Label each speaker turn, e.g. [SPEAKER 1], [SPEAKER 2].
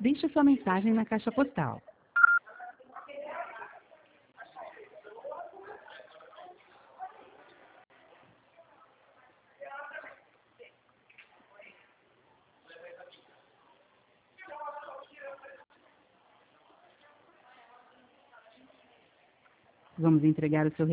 [SPEAKER 1] Deixe sua mensagem na caixa postal. Vamos entregar o seu